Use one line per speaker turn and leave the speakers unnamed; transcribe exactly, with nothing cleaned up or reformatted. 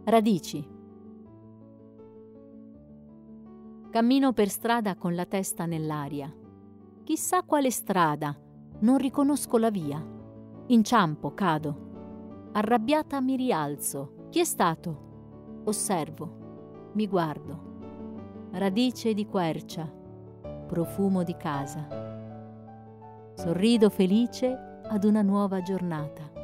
Radici. Cammino per strada con la testa nell'aria. Chissà quale strada, non riconosco la via. Inciampo, cado. Arrabbiata mi rialzo. Chi è stato? Osservo, mi guardo. Radice di quercia, profumo di casa. Sorrido felice ad una nuova giornata.